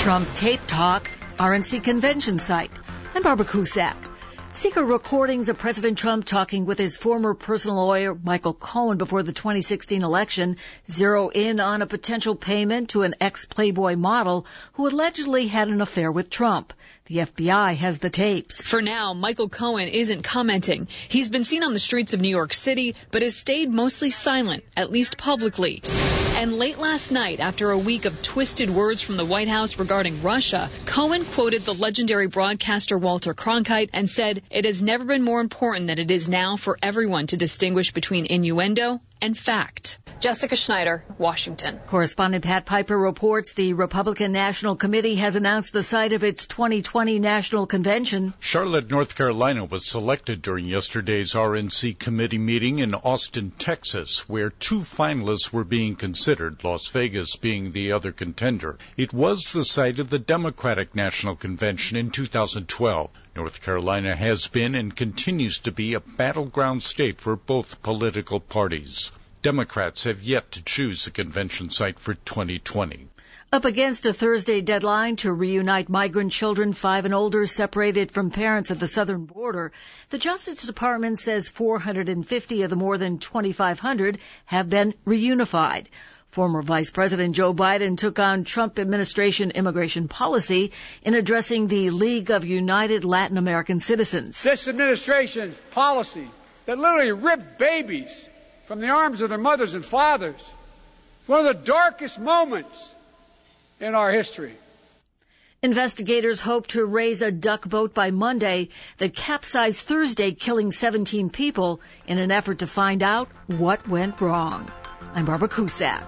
Trump tape talk, RNC convention site. I'm Barbara Cusack. Secret recordings of President Trump talking with his former personal lawyer, Michael Cohen, before the 2016 election zero in on a potential payment to an ex-Playboy model who allegedly had an affair with Trump. The FBI has the tapes. For now, Michael Cohen isn't commenting. He's been seen on the streets of New York City, but has stayed mostly silent, at least publicly. And late last night, after a week of twisted words from the White House regarding Russia, Cohen quoted the legendary broadcaster Walter Cronkite and said, "It has never been more important than it is now for everyone to distinguish between innuendo and fact." Jessica Schneider, Washington. Correspondent Pat Piper reports the Republican National Committee has announced the site of its 2020 National Convention. Charlotte, North Carolina was selected during yesterday's RNC committee meeting in Austin, Texas, where two finalists were being considered, Las Vegas being the other contender. It was the site of the Democratic National Convention in 2012. North Carolina has been and continues to be a battleground state for both political parties. Democrats have yet to choose a convention site for 2020. Up against a Thursday deadline to reunite migrant children 5 and older separated from parents at the southern border, the Justice Department says 450 of the more than 2,500 have been reunified. Former Vice President Joe Biden took on Trump administration immigration policy in addressing the League of United Latin American Citizens. This administration's policy that literally ripped babies from the arms of their mothers and fathers, one of the darkest moments in our history. Investigators hope to raise a duck boat by Monday that capsized Thursday, killing 17 people in an effort to find out what went wrong. I'm Barbara Cusack.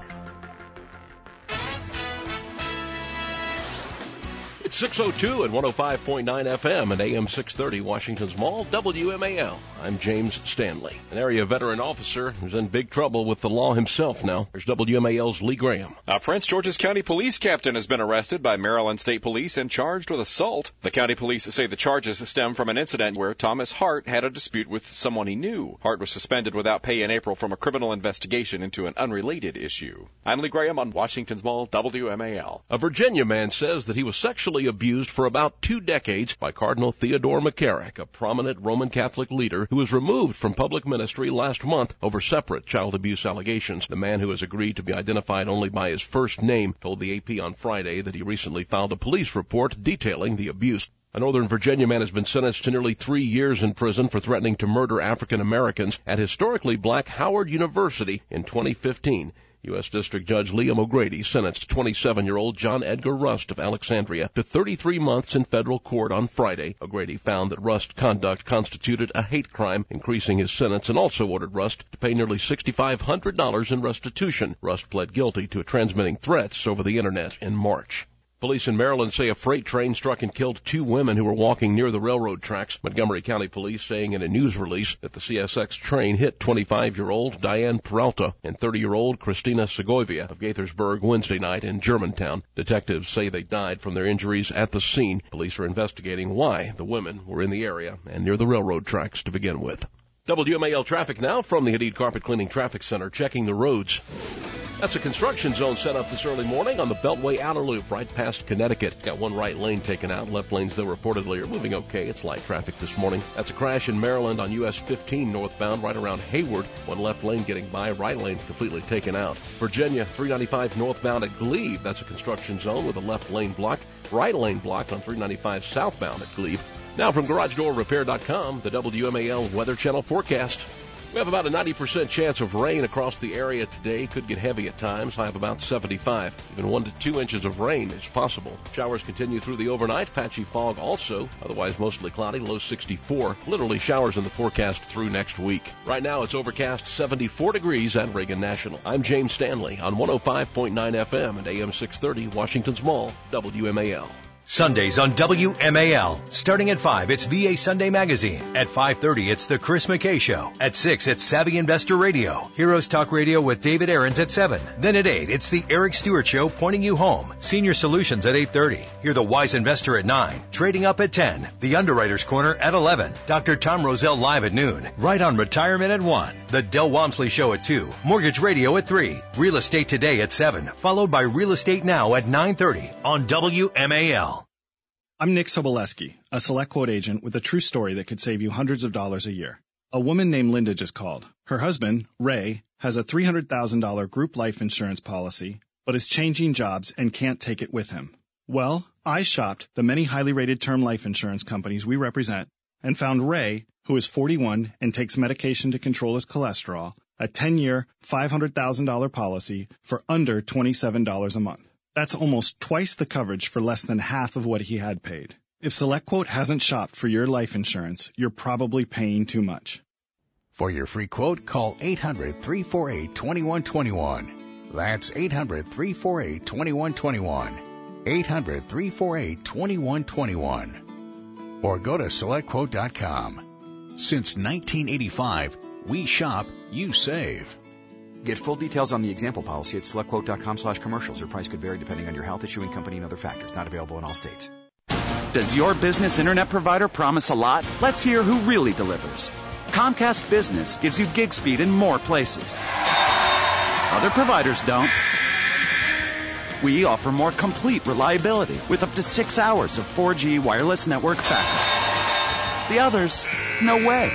It's 6:02 and 105.9 FM and AM 630 Washington's Mall, WMAL. I'm James Stanley, an area veteran officer who's in big trouble with the law himself now. There's WMAL's Lee Graham. A Prince George's County police captain has been arrested by Maryland State Police and charged with assault. The county police say the charges stem from an incident where Thomas Hart had a dispute with someone he knew. Hart was suspended without pay in April from a criminal investigation into an unrelated issue. I'm Lee Graham on Washington's Mall, WMAL. A Virginia man says that he was sexually abused for about 2 decades by Cardinal Theodore McCarrick, a prominent Roman Catholic leader who was removed from public ministry last month over separate child abuse allegations. The man, who has agreed to be identified only by his first name, told the AP on Friday that he recently filed a police report detailing the abuse. A Northern Virginia man has been sentenced to nearly 3 years in prison for threatening to murder African Americans at historically black Howard University in 2015. U.S. District Judge Liam O'Grady sentenced 27-year-old John Edgar Rust of Alexandria to 33 months in federal court on Friday. O'Grady found that Rust's conduct constituted a hate crime, increasing his sentence, and also ordered Rust to pay nearly $6,500 in restitution. Rust pled guilty to transmitting threats over the Internet in March. Police in Maryland say a freight train struck and killed 2 women who were walking near the railroad tracks. Montgomery County Police saying in a news release that the CSX train hit 25-year-old Diane Peralta and 30-year-old Christina Segovia of Gaithersburg Wednesday night in Germantown. Detectives say they died from their injuries at the scene. Police are investigating why the women were in the area and near the railroad tracks to begin with. WMAL traffic now from the Hadid Carpet Cleaning Traffic Center, checking the roads. That's a construction zone set up this early morning on the Beltway Outer Loop right past Connecticut. Got one right lane taken out. Left lanes, though, reportedly are moving okay. It's light traffic this morning. That's a crash in Maryland on US 15 northbound right around Hayward. One left lane getting by. Right lane completely taken out. Virginia 395 northbound at Glebe. That's a construction zone with a left lane blocked. Right lane blocked on 395 southbound at Glebe. Now from GarageDoorRepair.com, the WMAL Weather Channel forecast. We have about a 90% chance of rain across the area today. Could get heavy at times, high of about 75. Even 1 to 2 inches of rain is possible. Showers continue through the overnight. Patchy fog also. Otherwise mostly cloudy, low 64. Literally showers in the forecast through next week. Right now it's overcast 74 degrees at Reagan National. I'm James Stanley on 105.9 FM and AM 630 Washington's Mall, WMAL. Sundays on WMAL. Starting at 5, it's VA Sunday Magazine. At 5:30, it's The Chris McKay Show. At 6, it's Savvy Investor Radio. Heroes Talk Radio with David Aarons at 7. Then at 8, it's The Eric Stewart Show, Pointing You Home. Senior Solutions at 8:30. Hear The Wise Investor at 9. Trading Up at 10. The Underwriter's Corner at 11. Dr. Tom Roselle live at noon. Right on Retirement at 1. The Del Walmsley Show at 2. Mortgage Radio at 3. Real Estate Today at 7. Followed by Real Estate Now at 9:30 on WMAL. I'm Nick Soboleski, a Select Quote agent with a true story that could save you hundreds of dollars a year. A woman named Linda just called. Her husband, Ray, has a $300,000 group life insurance policy, but is changing jobs and can't take it with him. Well, I shopped the many highly rated term life insurance companies we represent and found Ray, who is 41 and takes medication to control his cholesterol, a 10-year, $500,000 policy for under $27 a month. That's almost twice the coverage for less than half of what he had paid. If SelectQuote hasn't shopped for your life insurance, you're probably paying too much. For your free quote, call 800-348-2121. That's 800-348-2121. 800-348-2121. Or go to SelectQuote.com. Since 1985, we shop, you save. Get full details on the example policy at SelectQuote.com/commercials. Your price could vary depending on your health, issuing company, and other factors. Not available in all states. Does your business internet provider promise a lot? Let's hear who really delivers. Comcast Business gives you gig speed in more places. Other providers don't. We offer more complete reliability with up to 6 hours of 4G wireless network backup. The others, no way.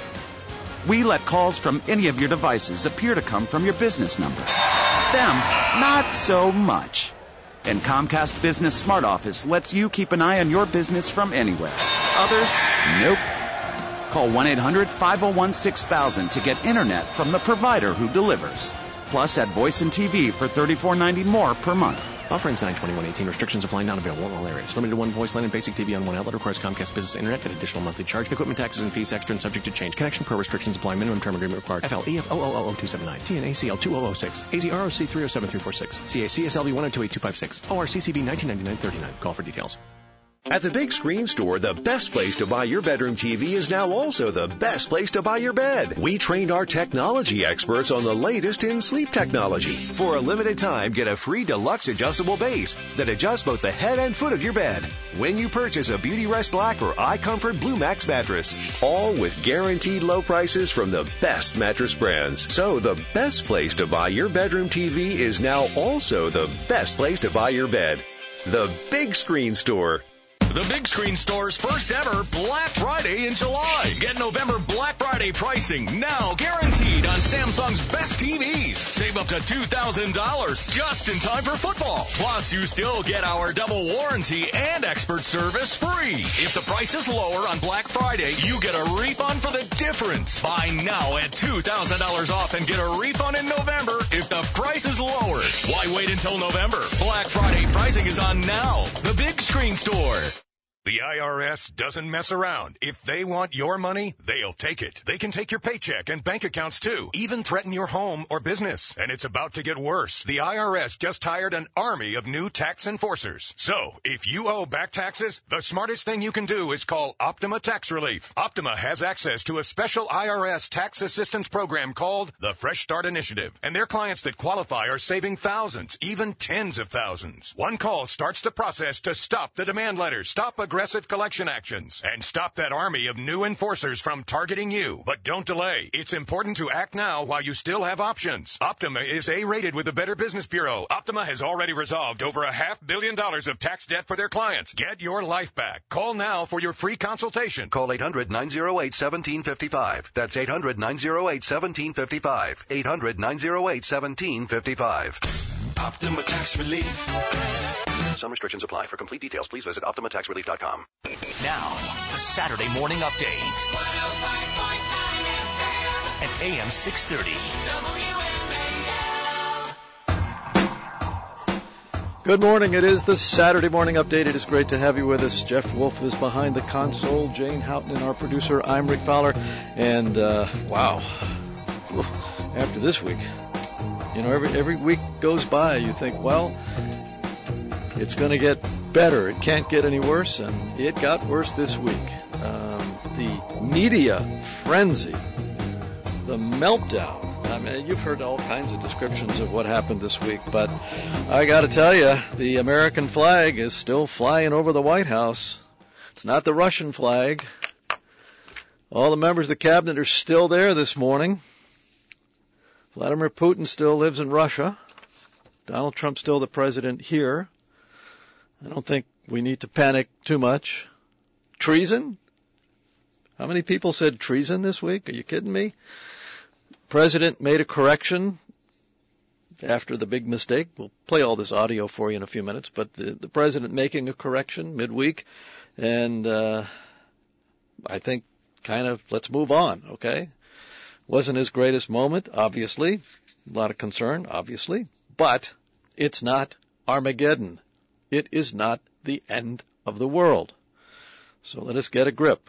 We let calls from any of your devices appear to come from your business number. Them, not so much. And Comcast Business Smart Office lets you keep an eye on your business from anywhere. Others, nope. Call 1-800-501-6000 to get internet from the provider who delivers. Plus, add voice and TV for $34.90 more per month. Offerings 9/21/18. Restrictions apply. Not available in all areas. Limited to one voice line and basic TV on one outlet. Requires Comcast Business Internet at additional monthly charge. Equipment taxes and fees extra and subject to change. Connection per restrictions apply. Minimum term agreement required. FLEF 0000279. TNACL 2006. AZROC 307346. CACSLB 1028256. ORCCB 199939. Call for details. At the Big Screen Store, the best place to buy your bedroom TV is now also the best place to buy your bed. We trained our technology experts on the latest in sleep technology. For a limited time, get a free deluxe adjustable base that adjusts both the head and foot of your bed when you purchase a Beauty Rest Black or iComfort Blue Max mattress. All with guaranteed low prices from the best mattress brands. So the best place to buy your bedroom TV is now also the best place to buy your bed. The Big Screen Store. The Big Screen Store's first ever Black Friday in July. Get November Black Friday pricing now guaranteed on Samsung's best TVs. Save up to $2,000 just in time for football. Plus, you still get our double warranty and expert service free. If the price is lower on Black Friday, you get a refund for the difference. Buy now at $2,000 off and get a refund in November if the price is lower. Why wait until November? Black Friday pricing is on now. The Big Screen Store. The IRS doesn't mess around. If they want your money, they'll take it. They can take your paycheck and bank accounts too, even threaten your home or business. And it's about to get worse. The IRS just hired an army of new tax enforcers. So, if you owe back taxes, the smartest thing you can do is call Optima Tax Relief. Optima has access to a special IRS tax assistance program called the Fresh Start Initiative. And their clients that qualify are saving thousands, even tens of thousands. One call starts the process to stop the demand letters, stop aggressive collection actions, and stop that army of new enforcers from targeting you. But don't delay. It's important to act now while you still have options. Optima is A-rated with the Better Business Bureau. Optima has already resolved over $500 million of tax debt for their clients. Get your life back. Call now for your free consultation. Call 800-908-1755. That's 800-908-1755. 800-908-1755. Optima Tax Relief. Some restrictions apply. For complete details, please visit OptimaTaxRelief.com. Now, the Saturday Morning Update at AM 630. Good morning. It is the Saturday Morning Update. It is great to have you with us. Jeff Wolf is behind the console. Jane Houghton and our producer, I'm Rick Fowler. And, wow, after this week, you know, every week goes by, you think, well, it's going to get better. It can't get any worse, and it got worse this week. The media frenzy, the meltdown. I mean, you've heard all kinds of descriptions of what happened this week, but I got to tell you, the American flag is still flying over the White House. It's not the Russian flag. All the members of the cabinet are still there this morning. Vladimir Putin still lives in Russia. Donald Trump's still the president here. I don't think we need to panic too much. Treason? How many people said treason this week? Are you kidding me? President made a correction after the big mistake. We'll play all this audio for you in a few minutes, but the president making a correction midweek, and I think kind of let's move on, okay? Wasn't his greatest moment, obviously. A lot of concern, obviously. But it's not Armageddon. It is not the end of the world. So let us get a grip.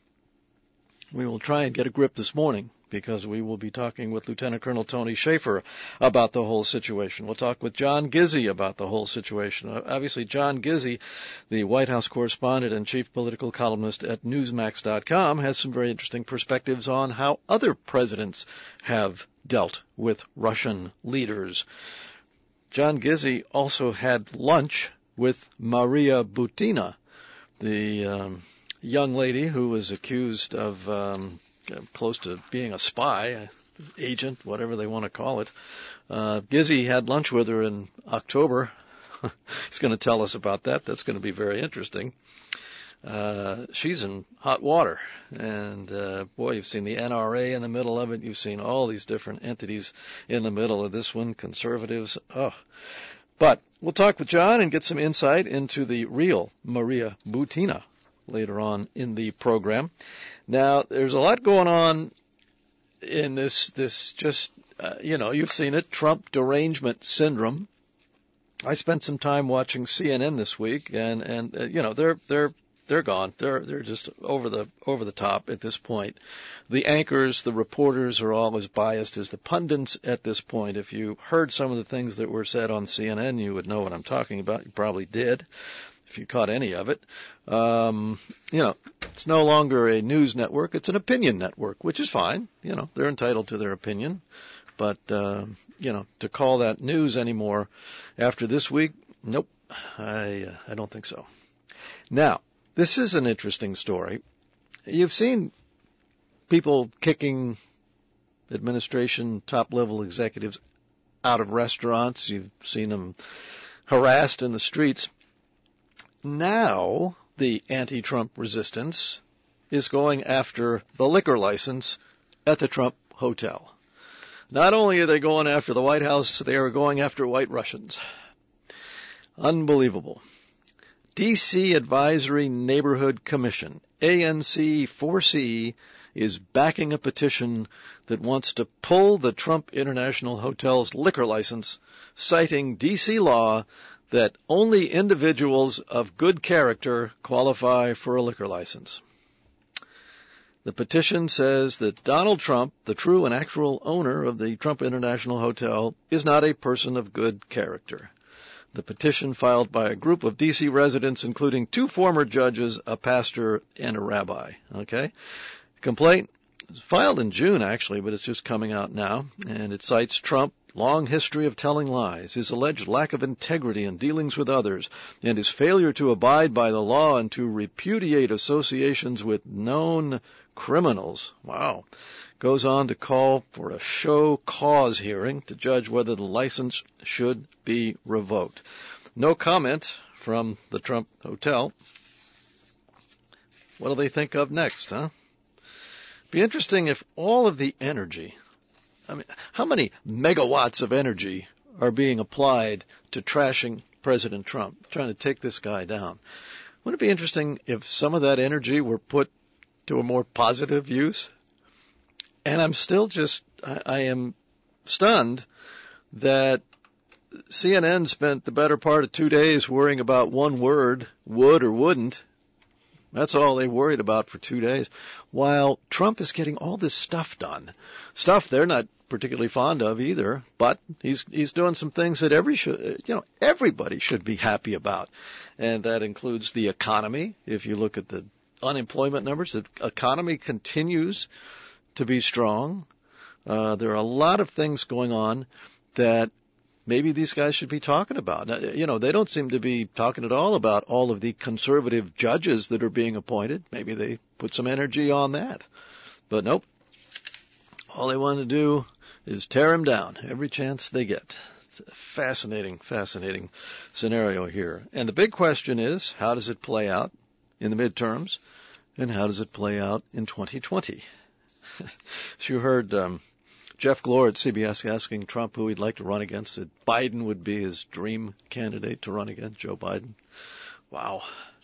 We will try and get a grip this morning because we will be talking with Lieutenant Colonel Tony Shaffer about the whole situation. We'll talk with John Gizzi about the whole situation. Obviously, John Gizzi, the White House correspondent and chief political columnist at Newsmax.com, has some very interesting perspectives on how other presidents have dealt with Russian leaders. John Gizzi also had lunch with Maria Butina, the young lady who was accused of close to being a spy, agent, whatever they want to call it. Gizzi had lunch with her in October. He's going to tell us about that. That's going to be very interesting. She's in hot water. And, boy, you've seen the NRA in the middle of it. You've seen all these different entities in the middle of this one, conservatives. Oh. But we'll talk with John and get some insight into the real Maria Butina later on in the program. Now, there's a lot going on in this just, you've seen it, Trump derangement syndrome. I spent some time watching CNN this week, and they're gone. They're just over the top at this point. The anchors, the reporters are all as biased as the pundits at this point. If you heard some of the things that were said on CNN, you would know what I'm talking about. You probably did, if you caught any of it. It's no longer a news network. It's an opinion network, which is fine. They're entitled to their opinion. But, to call that news anymore after this week, nope, I don't think so. Now, this is an interesting story. You've seen people kicking administration, top-level executives out of restaurants. You've seen them harassed in the streets. Now, the anti-Trump resistance is going after the liquor license at the Trump Hotel. Not only are they going after the White House, they are going after White Russians. Unbelievable. D.C. Advisory Neighborhood Commission, ANC4C, is backing a petition that wants to pull the Trump International Hotel's liquor license, citing D.C. law that only individuals of good character qualify for a liquor license. The petition says that Donald Trump, the true and actual owner of the Trump International Hotel, is not a person of good character. The petition filed by a group of D.C. residents, including 2 former judges, a pastor, and a rabbi. Okay? Complaint was filed in June, actually, but it's just coming out now. And it cites Trump, long history of telling lies, his alleged lack of integrity in dealings with others, and his failure to abide by the law and to repudiate associations with known criminals. Wow. Goes on to call for a show cause hearing to judge whether the license should be revoked. No comment from the Trump Hotel. What do they think of next, huh? Be interesting if all of the energy, how many megawatts of energy are being applied to trashing President Trump, trying to take this guy down? Wouldn't it be interesting if some of that energy were put to a more positive use? And I'm still I am stunned that CNN spent the better part of 2 days worrying about one word, would or wouldn't. That's all they worried about for 2 days, while Trump is getting all this stuff done. Stuff they're not particularly fond of either, but he's doing some things that everybody should be happy about. And that includes the economy. If you look at the unemployment numbers, the economy continues to be strong. There are a lot of things going on that maybe these guys should be talking about. Now, they don't seem to be talking at all about all of the conservative judges that are being appointed. Maybe they put some energy on that. But nope. All they want to do is tear him down every chance they get. It's a fascinating scenario here. And the big question is, how does it play out in the midterms, and how does it play out in 2020? As you heard Jeff Glor at CBS asking Trump who he'd like to run against, said Biden would be his dream candidate to run against, Joe Biden. Wow.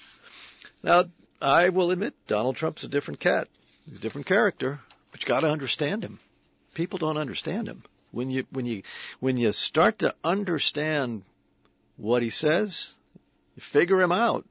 Now, I will admit, Donald Trump's a different cat, a different character, but you got to understand him. People don't understand him. When you start to understand what he says, you figure him out,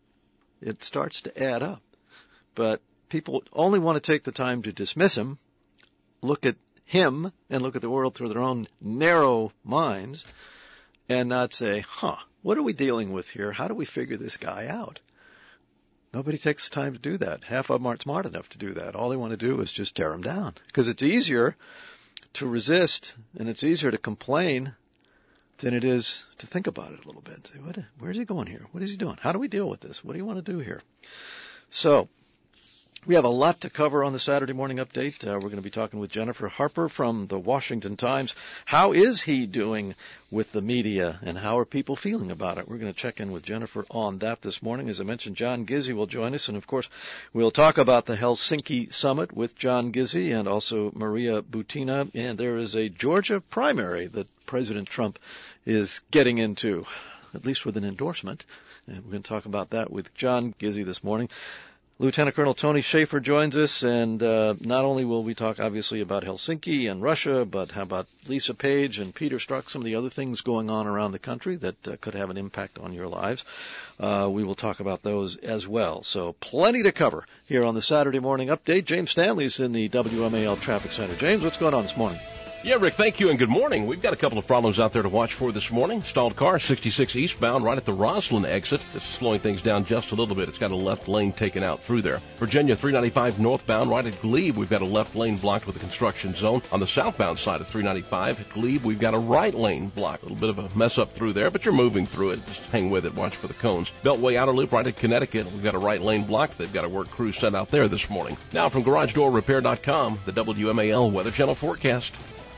it starts to add up. But people only want to take the time to dismiss him, look at him, and look at the world through their own narrow minds, and not say, what are we dealing with here? How do we figure this guy out? Nobody takes the time to do that. Half of them aren't smart enough to do that. All they want to do is just tear him down. Because it's easier to resist, and it's easier to complain than it is to think about it a little bit. Say, where's he going here? What is he doing? How do we deal with this? What do you want to do here? So, we have a lot to cover on the Saturday Morning Update. We're going to be talking with Jennifer Harper from the Washington Times. How is he doing with the media, and how are people feeling about it? We're going to check in with Jennifer on that this morning. As I mentioned, John Gizzi will join us, and of course, we'll talk about the Helsinki Summit with John Gizzi and also Maria Butina. And there is a Georgia primary that President Trump is getting into, at least with an endorsement. And we're going to talk about that with John Gizzi this morning. Lieutenant Colonel Tony Shaffer joins us, and not only will we talk, obviously, about Helsinki and Russia, but how about Lisa Page and Peter Strzok, some of the other things going on around the country that could have an impact on your lives. We will talk about those as well. So plenty to cover here on the Saturday Morning Update. James Stanley's in the WMAL Traffic Center. James, what's going on this morning? Yeah, Rick, thank you, and good morning. We've got a couple of problems out there to watch for this morning. Stalled car, 66 eastbound, right at the Roslyn exit. This is slowing things down just a little bit. It's got a left lane taken out through there. Virginia 395 northbound, right at Glebe. We've got a left lane blocked with a construction zone. On the southbound side of 395 at Glebe, we've got a right lane blocked. A little bit of a mess up through there, but you're moving through it. Just hang with it. Watch for the cones. Beltway outer loop, right at Connecticut. We've got a right lane blocked. They've got a work crew set out there this morning. Now from GarageDoorRepair.com, the WMAL Weather Channel forecast.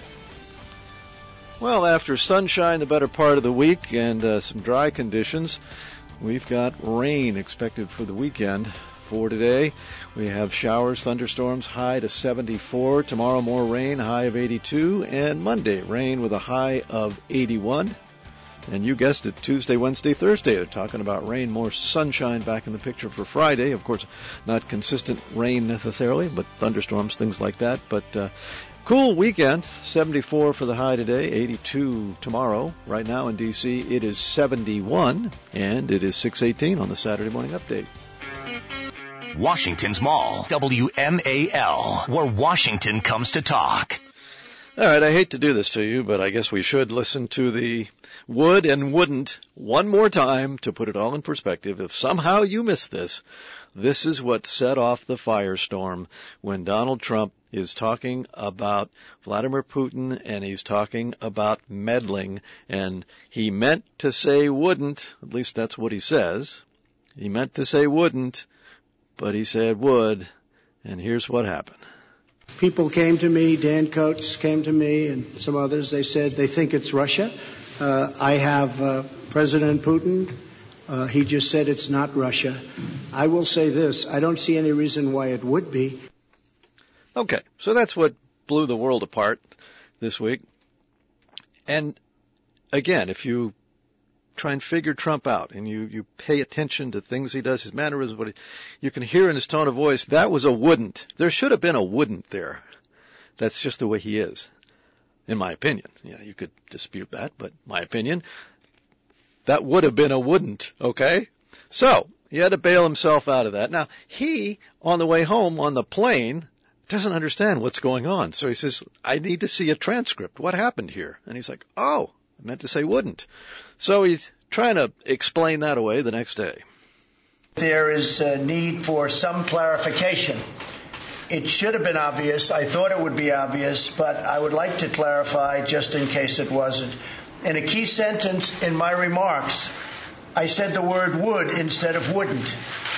Well, after sunshine the better part of the week and some dry conditions, we've got rain expected for the weekend. For today, we have showers, thunderstorms, high to 74. Tomorrow, more rain, high of 82. And Monday, rain with a high of 81. And you guessed it, Tuesday, Wednesday, Thursday, they're talking about rain, more sunshine back in the picture for Friday. Of course, not consistent rain necessarily, but thunderstorms, things like that. But cool weekend, 74 for the high today, 82 tomorrow. Right now in D.C., it is 71, and it is 6:18 on the Saturday Morning Update. Washington's Mall, WMAL, where Washington comes to talk. All right, I hate to do this to you, but I guess we should listen to the would and wouldn't one more time to put it all in perspective. If somehow you missed this, this is what set off the firestorm when Donald Trump is talking about Vladimir Putin and he's talking about meddling, and he meant to say wouldn't, at least that's what he says. He meant to say wouldn't, but he said would, and here's what happened. People came to me, Dan Coates came to me and some others, they said they think it's Russia. I have President Putin. He just said it's not Russia. I will say this, I don't see any reason why it would be. Okay, so that's what blew the world apart this week. And again, if you try and figure Trump out and you pay attention to things he does, his mannerisms, you can hear in his tone of voice, that was a wouldn't. There should have been a wouldn't there. That's just the way he is, in my opinion. Yeah, you could dispute that, but my opinion, that would have been a wouldn't, okay? So, He had to bail himself out of that. Now, he, on the way home on the plane, doesn't understand what's going on. So he says, I need to see a transcript. What happened here? And he's like, oh, I meant to say wouldn't. So he's trying to explain that away the next day. There is a need for some clarification. It should have been obvious. I thought it would be obvious, but I would like to clarify just in case it wasn't. In a key sentence in my remarks, I said the word would instead of wouldn't.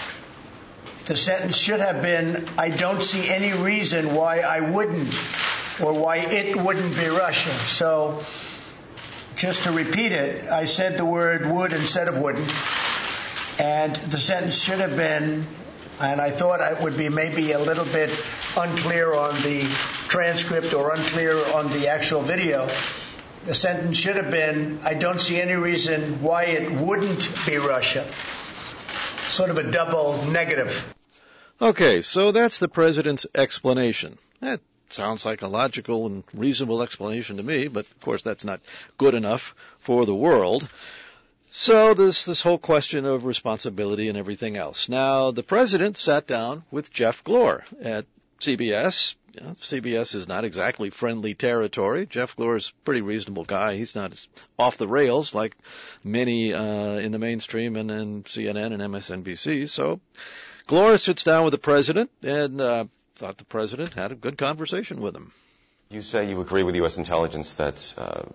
The sentence should have been, I don't see any reason why I wouldn't or why it wouldn't be Russia. So just to repeat it, I said the word would instead of wouldn't. And the sentence should have been, and I thought it would be maybe a little bit unclear on the transcript or unclear on the actual video. The sentence should have been, I don't see any reason why it wouldn't be Russia. Sort of a double negative. Okay, so that's the president's explanation. That sounds like a logical and reasonable explanation to me, but of course that's not good enough for the world. So this whole question of responsibility and everything else. Now, the president sat down with Jeff Glor at CBS. You know, CBS is not exactly friendly territory. Jeff Glor is a pretty reasonable guy. He's not off the rails like many in the mainstream and CNN and MSNBC. So Glor sits down with the president and thought the president had a good conversation with him. You say you agree with U.S. intelligence that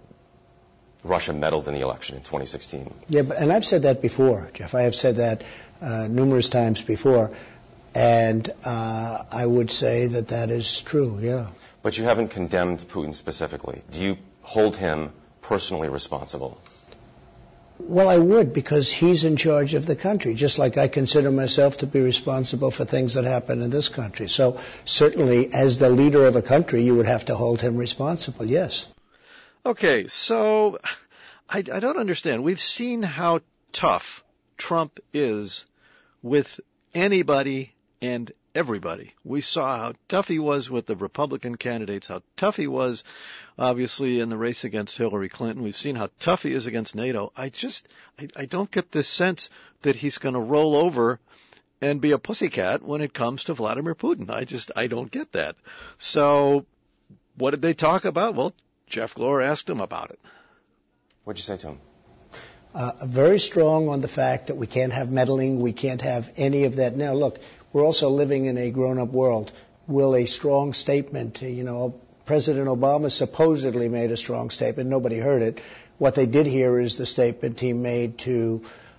Russia meddled in the election in 2016. Yeah, and I've said that before, Jeff. I have said that numerous times before. And I would say that that is true, yeah. But you haven't condemned Putin specifically. Do you hold him personally responsible? Well, I would, because he's in charge of the country, just like I consider myself to be responsible for things that happen in this country. So certainly, as the leader of a country, you would have to hold him responsible, yes. Okay, so I don't understand. We've seen how tough Trump is with anybody and everybody. We saw how tough he was with the Republican candidates, how tough he was, obviously, in the race against Hillary Clinton. We've seen how tough he is against NATO. I don't get this sense that he's going to roll over and be a pussycat when it comes to Vladimir Putin. I don't get that. So what did they talk about? Well, Jeff Glor asked him about it. What'd you say to him? Very strong on the fact that we can't have meddling, we can't have any of that. Now, look, we're also living in a grown-up world. Will a strong statement, President Obama supposedly made a strong statement. Nobody heard it. What they did hear is the statement he made to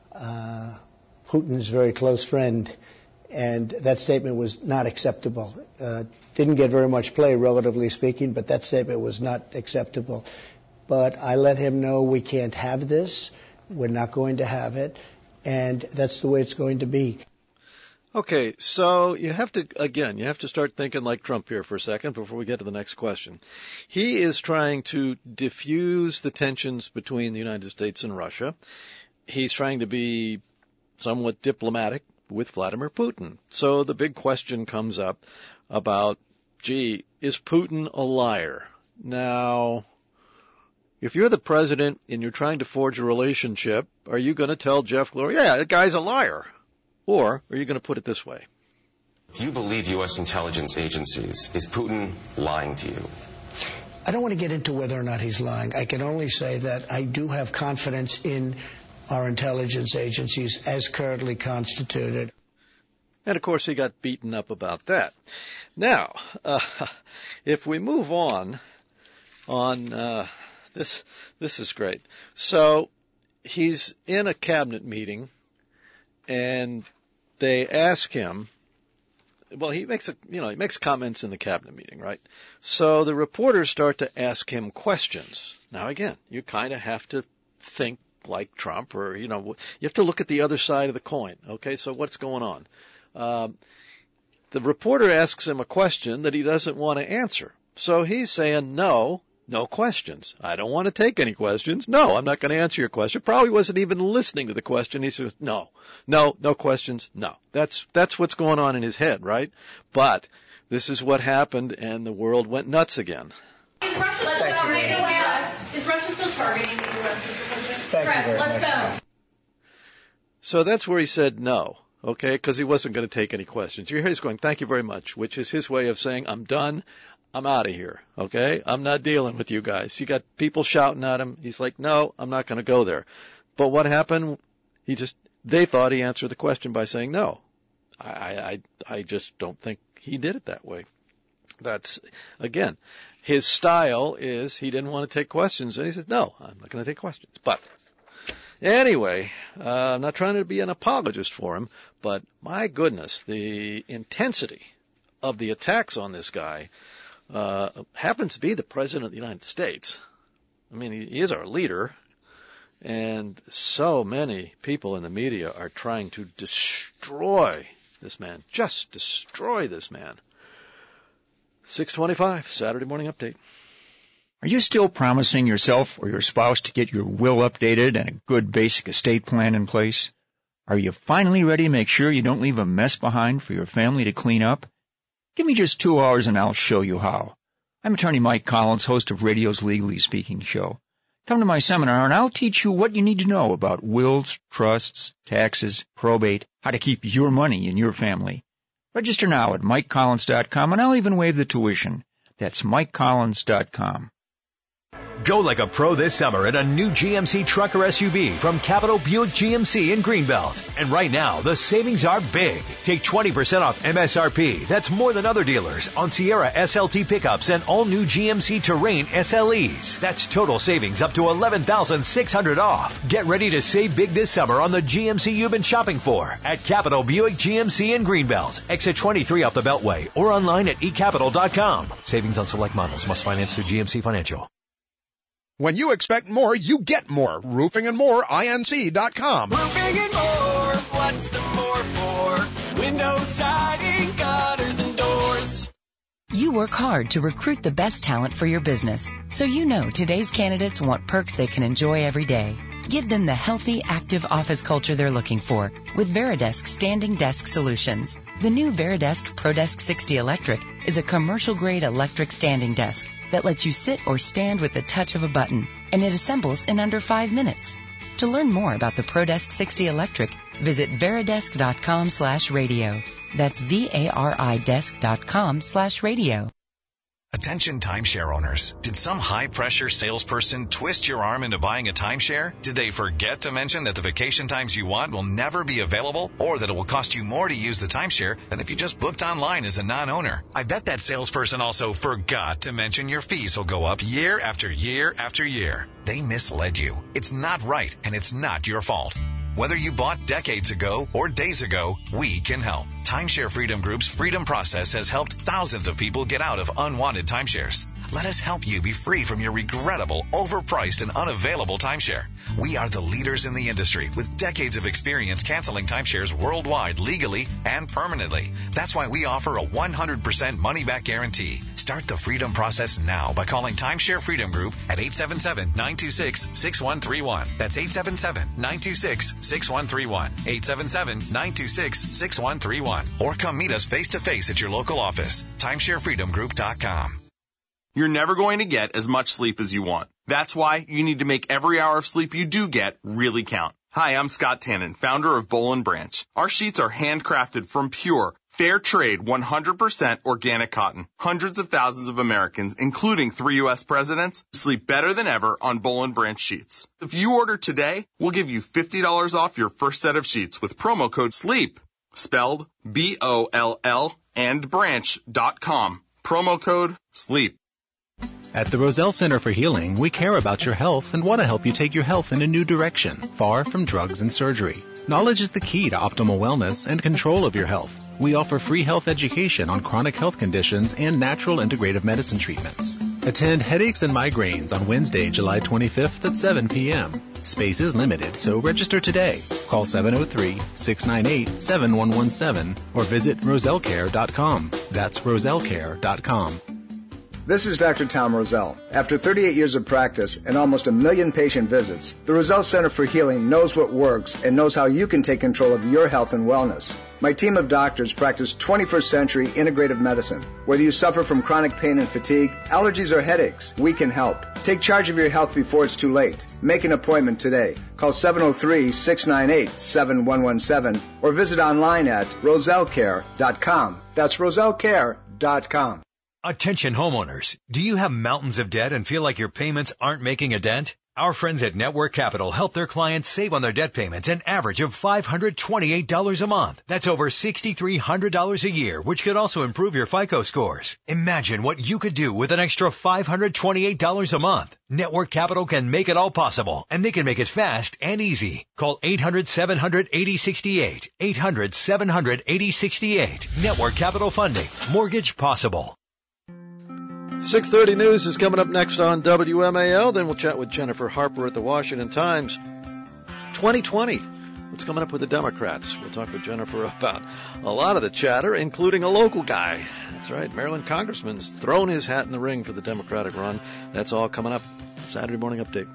Putin's very close friend, and that statement was not acceptable. Didn't get very much play, relatively speaking, but that statement was not acceptable. But I let him know we can't have this. We're not going to have it, and that's the way it's going to be. Okay, so you have to start thinking like Trump here for a second before we get to the next question. He is trying to diffuse the tensions between the United States and Russia. He's trying to be somewhat diplomatic with Vladimir Putin. So the big question comes up about, is Putin a liar? Now, if you're the president and you're trying to forge a relationship, are you going to tell Jeff Glor, yeah, the guy's a liar? Or are you going to put it this way? Do you believe U.S. intelligence agencies? Is Putin lying to you? I don't want to get into whether or not he's lying. I can only say that I do have confidence in our intelligence agencies as currently constituted. And, of course, he got beaten up about that. Now, if we move on this is great. So he's in a cabinet meeting, and they ask him, well, he makes comments in the cabinet meeting, right? So the reporters start to ask him questions. Now, again, you kind of have to think like Trump, or, you have to look at the other side of the coin. Okay, so what's going on? The reporter asks him a question that he doesn't want to answer. So he's saying, no questions. I don't want to take any questions. No, I'm not going to answer your question. Probably wasn't even listening to the question. He says, no questions. No. That's what's going on in his head, right? But this is what happened, and the world went nuts again. Is Russia still targeting the U.S., Mr. President? Press, let's go. So that's where he said no. okay, because he wasn't going to take any questions. You hear he's going, thank you very much, which is his way of saying, I'm done. I'm out of here, okay? I'm not dealing with you guys. You got people shouting at him. He's like, no, I'm not going to go there. But what happened? They thought he answered the question by saying no. I just don't think he did it that way. That's, again, his style is he didn't want to take questions. And he said, no, I'm not going to take questions. But anyway, I'm not trying to be an apologist for him, but my goodness, the intensity of the attacks on this guy happens to be the President of the United States. I mean, he is our leader, and so many people in the media are trying to destroy this man, just destroy this man. 6:25, Saturday Morning Update. Are you still promising yourself or your spouse to get your will updated and a good basic estate plan in place? Are you finally ready to make sure you don't leave a mess behind for your family to clean up? Give me just 2 hours and I'll show you how. I'm attorney Mike Collins, host of radio's Legally Speaking show. Come to my seminar and I'll teach you what you need to know about wills, trusts, taxes, probate, how to keep your money in your family. Register now at MikeCollins.com and I'll even waive the tuition. That's MikeCollins.com. Go like a pro this summer in a new GMC truck or SUV from Capital Buick GMC in Greenbelt. And right now, the savings are big. Take 20% off MSRP. That's more than other dealers on Sierra SLT pickups and all new GMC Terrain SLEs. That's total savings up to $11,600 off. Get ready to save big this summer on the GMC you've been shopping for at Capital Buick GMC in Greenbelt. Exit 23 off the Beltway or online at eCapital.com. Savings on select models must finance through GMC Financial. When you expect more, you get more. Roofing and More, INC.com. Roofing and more, what's the more for? Windows, siding, gutters, and doors. You work hard to recruit the best talent for your business, so you know today's candidates want perks they can enjoy every day. Give them the healthy, active office culture they're looking for with Veridesk Standing Desk Solutions. The new Veridesk ProDesk 60 Electric is a commercial-grade electric standing desk that lets you sit or stand with the touch of a button, and it assembles in under 5 minutes. To learn more about the ProDesk 60 Electric, visit veridesk.com/radio. That's VARIdesk.com/radio. Attention timeshare owners. Did some high-pressure salesperson twist your arm into buying a timeshare? Did they forget to mention that the vacation times you want will never be available, or that it will cost you more to use the timeshare than if you just booked online as a non-owner? I bet that salesperson also forgot to mention your fees will go up year after year after year. They misled you. It's not right, and it's not your fault. Whether you bought decades ago or days ago, we can help. Timeshare Freedom Group's Freedom Process has helped thousands of people get out of unwanted timeshares. Let us help you be free from your regrettable, overpriced, and unavailable timeshare. We are the leaders in the industry with decades of experience canceling timeshares worldwide legally and permanently. That's why we offer a 100% money-back guarantee. Start the Freedom Process now by calling Timeshare Freedom Group at 877-926-6131. That's 877-926-6131. 877-926-6131. Or come meet us face-to-face at your local office. TimeshareFreedomGroup.com. You're never going to get as much sleep as you want. That's why you need to make every hour of sleep you do get really count. Hi, I'm Scott Tannen, founder of Boll & Branch. Our sheets are handcrafted from pure, fair trade, 100% organic cotton. Hundreds of thousands of Americans, including 3 U.S. presidents, sleep better than ever on Boll & Branch sheets. If you order today, we'll give you $50 off your first set of sheets with promo code SLEEP, spelled B-O-L-L and branch.com. Promo code SLEEP. At the Roselle Center for Healing, we care about your health and want to help you take your health in a new direction, far from drugs and surgery. Knowledge is the key to optimal wellness and control of your health. We offer free health education on chronic health conditions and natural integrative medicine treatments. Attend Headaches and Migraines on Wednesday, July 25th at 7 p.m. Space is limited, so register today. Call 703-698-7117 or visit rosellecare.com. That's rosellecare.com. This is Dr. Tom Roselle. After 38 years of practice and almost 1 million patient visits, the Roselle Center for Healing knows what works and knows how you can take control of your health and wellness. My team of doctors practice 21st century integrative medicine. Whether you suffer from chronic pain and fatigue, allergies or headaches, we can help. Take charge of your health before it's too late. Make an appointment today. Call 703-698-7117 or visit online at rosellecare.com. That's rosellecare.com. Attention homeowners. Do you have mountains of debt and feel like your payments aren't making a dent? Our friends at Network Capital help their clients save on their debt payments an average of $528 a month. That's over $6,300 a year, which could also improve your FICO scores. Imagine what you could do with an extra $528 a month. Network Capital can make it all possible, and they can make it fast and easy. Call 800-700-8068. 800-700-8068. Network Capital Funding. Mortgage possible. 6:30 News is coming up next on WMAL. Then we'll chat with Jennifer Harper at the Washington Times. 2020. What's coming up with the Democrats? We'll talk with Jennifer about a lot of the chatter, including a local guy. That's right, Maryland congressman's thrown his hat in the ring for the Democratic run. That's all coming up. Saturday Morning Update.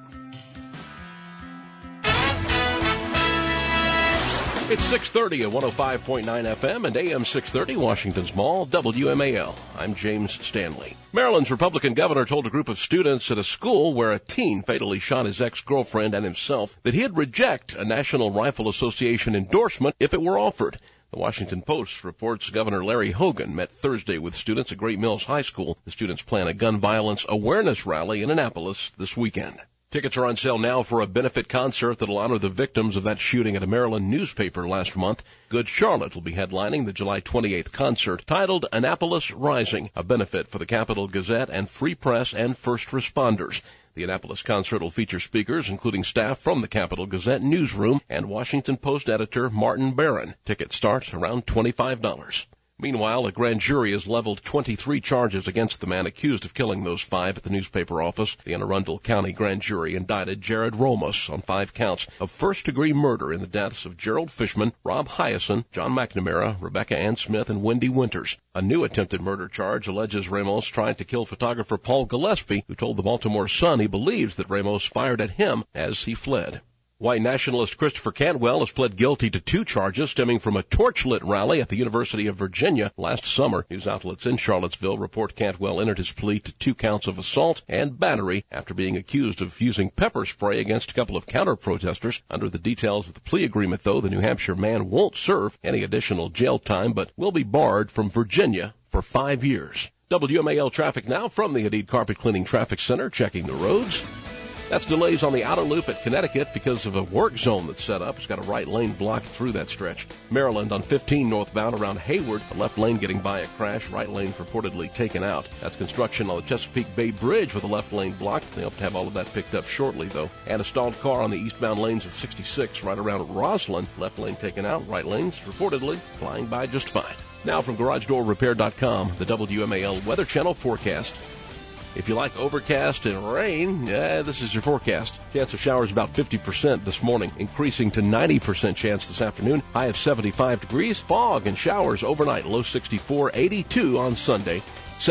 It's 6:30 at 105.9 FM and AM 630, Washington's Mall, WMAL. I'm James Stanley. Maryland's Republican governor told a group of students at a school where a teen fatally shot his ex-girlfriend and himself that he'd reject a National Rifle Association endorsement if it were offered. The Washington Post reports Governor Larry Hogan met Thursday with students at Great Mills High School. The students plan a gun violence awareness rally in Annapolis this weekend. Tickets are on sale now for a benefit concert that will honor the victims of that shooting at a Maryland newspaper last month. Good Charlotte will be headlining the July 28th concert titled Annapolis Rising, a benefit for the Capital Gazette and Free Press and first responders. The Annapolis concert will feature speakers, including staff from the Capital Gazette newsroom and Washington Post editor Martin Barron. Tickets start around $25. Meanwhile, a grand jury has leveled 23 charges against the man accused of killing those 5 at the newspaper office. The Anne Arundel County grand jury indicted Jared Ramos on 5 counts of first-degree murder in the deaths of Gerald Fishman, Rob Hyacin, John McNamara, Rebecca Ann Smith, and Wendy Winters. A new attempted murder charge alleges Ramos tried to kill photographer Paul Gillespie, who told the Baltimore Sun he believes that Ramos fired at him as he fled. White nationalist Christopher Cantwell has pled guilty to 2 charges stemming from a torch-lit rally at the University of Virginia last summer. News outlets in Charlottesville report Cantwell entered his plea to 2 counts of assault and battery after being accused of using pepper spray against a couple of counter-protesters. Under the details of the plea agreement, though, the New Hampshire man won't serve any additional jail time but will be barred from Virginia for 5 years. WMAL traffic now from the Hadid Carpet Cleaning Traffic Center, checking the roads. That's delays on the outer loop at Connecticut because of a work zone that's set up. It's got a right lane blocked through that stretch. Maryland on 15 northbound around Hayward, the left lane getting by a crash, right lane reportedly taken out. That's construction on the Chesapeake Bay Bridge with the left lane blocked. They hope to have all of that picked up shortly, though. And a stalled car on the eastbound lanes of 66 right around Roslyn. Left lane taken out, right lanes reportedly flying by just fine. Now from GarageDoorRepair.com, the WMAL Weather Channel forecast. If you like overcast and rain, this is your forecast. Chance of showers about 50% this morning, increasing to 90% chance this afternoon. High of 75 degrees. Fog and showers overnight. Low 64, 82 on Sunday.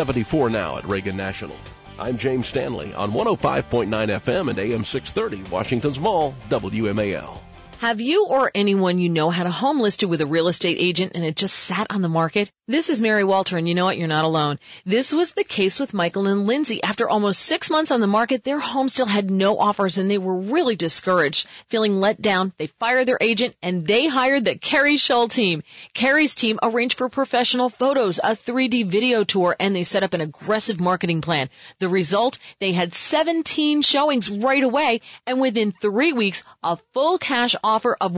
74 now at Reagan National. I'm James Stanley on 105.9 FM and AM 630, Washington's Mall, WMAL. Have you or anyone you know had a home listed with a real estate agent and it just sat on the market? This is Mary Walter, and you know what? You're not alone. This was the case with Michael and Lindsay. After almost 6 months on the market, their home still had no offers, and they were really discouraged. Feeling let down, they fired their agent, and they hired the Carrie Shull team. Carrie's team arranged for professional photos, a 3D video tour, and they set up an aggressive marketing plan. The result? They had 17 showings right away, and within 3 weeks, a full cash offer of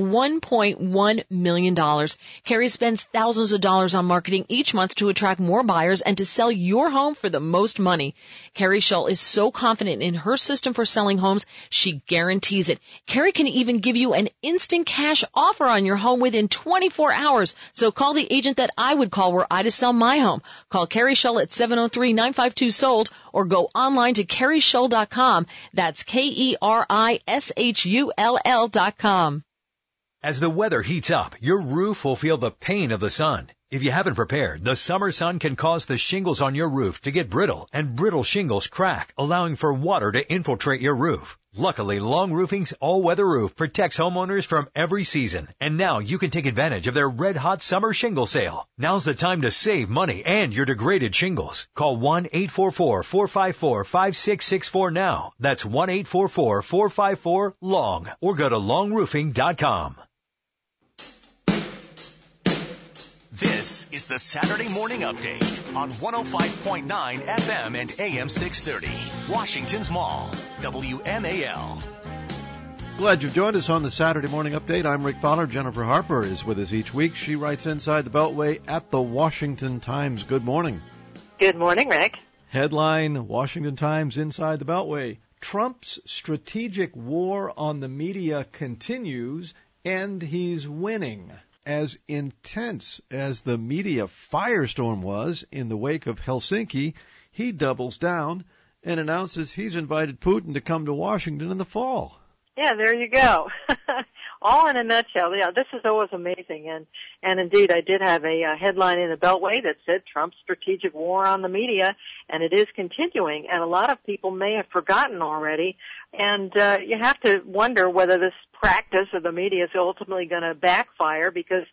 $1.1 million. Carrie spends thousands of dollars on marketing each month to attract more buyers and to sell your home for the most money. Carrie Shull is so confident in her system for selling homes, she guarantees it. Carrie can even give you an instant cash offer on your home within 24 hours. So call the agent that I would call were I to sell my home. Call Carrie Shull at 703-952-SOLD or go online to carrieshull.com. That's KERISHULL.com. As the weather heats up, your roof will feel the pain of the sun. If you haven't prepared, the summer sun can cause the shingles on your roof to get brittle, and brittle shingles crack, allowing for water to infiltrate your roof. Luckily, Long Roofing's all-weather roof protects homeowners from every season, and now you can take advantage of their red-hot summer shingle sale. Now's the time to save money and your degraded shingles. Call 1-844-454-5664 now. That's 1-844-454-LONG, or go to longroofing.com. This is the Saturday Morning Update on 105.9 FM and AM 630, Washington's Mall, WMAL. Glad you've joined us on the Saturday Morning Update. I'm Rick Fowler. Jennifer Harper is with us each week. She writes inside the Beltway at the Washington Times. Good morning. Good morning, Rick. Headline, Washington Times inside the Beltway. Trump's strategic war on the media continues, and he's winning. As intense as the media firestorm was in the wake of Helsinki, he doubles down and announces he's invited Putin to come to Washington in the fall. Yeah, there you go. All in a nutshell. Yeah, this is always amazing. And indeed, I did have a headline in the Beltway that said Trump's strategic war on the media, and it is continuing. And a lot of people may have forgotten already. And you have to wonder whether this practice of the media is ultimately going to backfire, because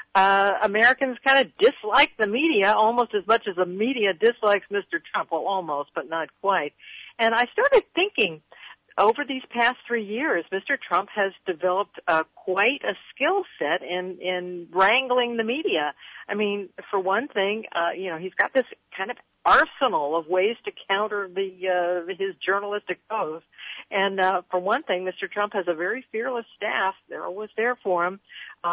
Americans kind of dislike the media almost as much as the media dislikes Mr. Trump. Well, almost, but not quite. And I started thinking, over these past 3 years, Mr. Trump has developed quite a skill set in wrangling the media. I mean, for one thing, he's got this kind of arsenal of ways to counter his journalistic foes. And for one thing, Mr. Trump has a very fearless staff. They're always there for him.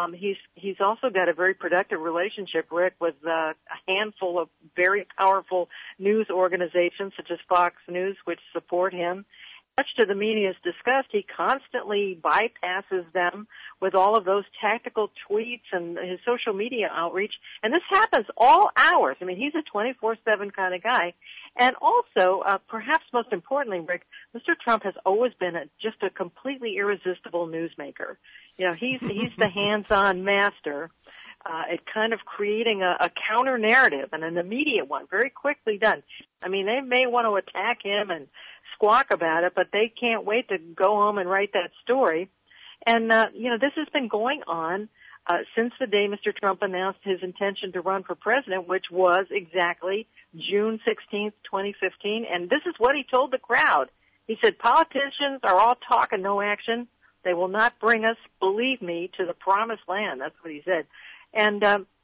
He's also got a very productive relationship, Rick, with a handful of very powerful news organizations such as Fox News, which support him. Much to the media's disgust, he constantly bypasses them with all of those tactical tweets and his social media outreach. And this happens all hours. I mean, he's a 24/7 kind of guy. And also, perhaps most importantly, Rick, Mr. Trump has always been just a completely irresistible newsmaker. You know, he's the hands-on master at kind of creating a counter-narrative, and an immediate one, very quickly done. I mean, they may want to attack him and squawk about it, but they can't wait to go home and write that story. And, this has been going on since the day Mr. Trump announced his intention to run for president, which was exactly June 16th, 2015. And this is what he told the crowd. He said, politicians are all talk and no action. They will not bring us, believe me, to the promised land. That's what he said. And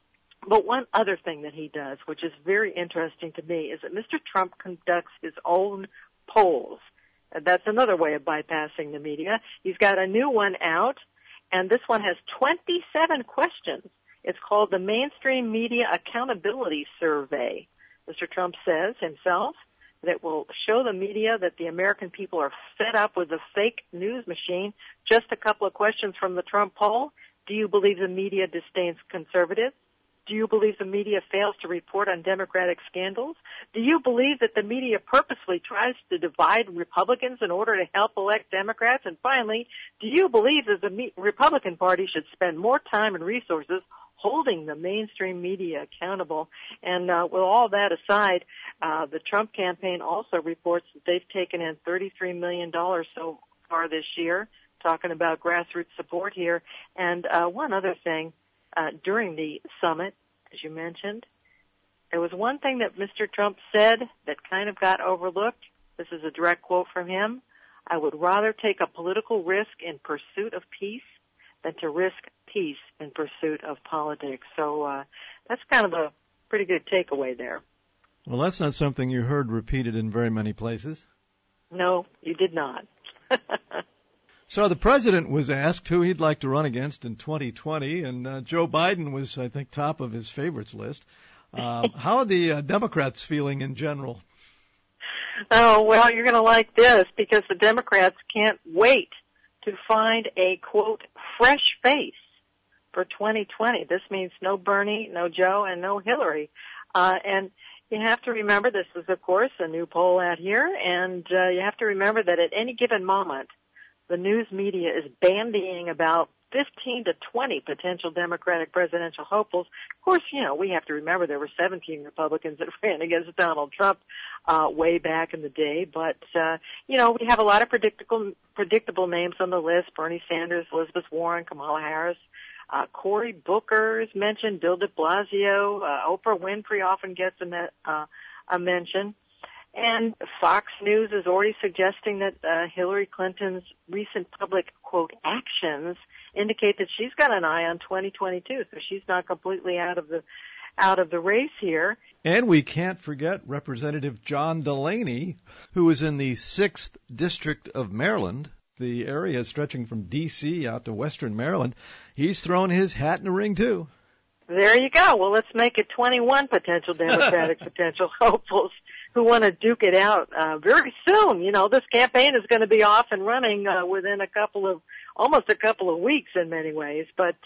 but one other thing that he does, which is very interesting to me, is that Mr. Trump conducts his own polls. That's another way of bypassing the media. He's got a new one out, and this one has 27 questions. It's called the Mainstream Media Accountability Survey. Mr. Trump says himself that will show the media that the American people are fed up with the fake news machine. Just a couple of questions from the Trump poll. Do you believe the media disdains conservatives? Do you believe the media fails to report on Democratic scandals? Do you believe that the media purposely tries to divide Republicans in order to help elect Democrats? And finally, do you believe that the Republican Party should spend more time and resources holding the mainstream media accountable? And with all that aside, the Trump campaign also reports that they've taken in $33 million so far this year, talking about grassroots support here. And one other thing, during the summit, as you mentioned, there was one thing that Mr. Trump said that kind of got overlooked. This is a direct quote from him. I would rather take a political risk in pursuit of peace than to risk peace in pursuit of politics. So that's kind of a pretty good takeaway there. Well, that's not something you heard repeated in very many places. No, you did not. So the president was asked who he'd like to run against in 2020, and Joe Biden was, I think, top of his favorites list. How are the Democrats feeling in general? Oh, well, you're going to like this, because the Democrats can't wait to find a, quote, fresh face for 2020. This means no Bernie, no Joe, and no Hillary. And you have to remember, this is, of course, a new poll out here, and you have to remember that at any given moment, the news media is bandying about 15 to 20 potential Democratic presidential hopefuls. Of course, we have to remember there were 17 Republicans that ran against Donald Trump way back in the day. But, we have a lot of predictable names on the list: Bernie Sanders, Elizabeth Warren, Kamala Harris. Cory Booker is mentioned, Bill de Blasio, Oprah Winfrey often gets a mention. And Fox News is already suggesting that Hillary Clinton's recent public, quote, actions indicate that she's got an eye on 2022, so she's not completely out of the race here. And we can't forget Representative John Delaney, who is in the 6th District of Maryland, the area stretching from D.C. out to western Maryland. He's thrown his hat in the ring, too. There you go. Well, let's make it 21 potential Democratic potential hopefuls who want to duke it out very soon. This campaign is going to be off and running within almost a couple of weeks in many ways. But